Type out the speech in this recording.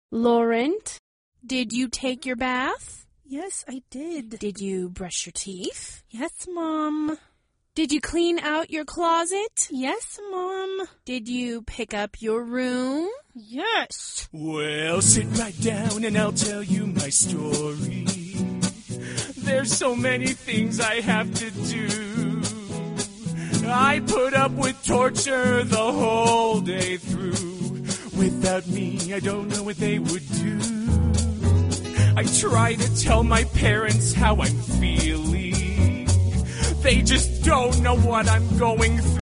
Laurent, did you take your bath? Yes, I did. Did you brush your teeth? Yes, Mom. Did you clean out your closet? Yes, Mom. Did you pick up your room? Yes. Well, sit right down and I'll tell you my story. There's so many things I have to do. I put up with torture the whole day through. Without me, I don't know what they would do. I try to tell my parents how I'm feeling. They just don't know what I'm going through.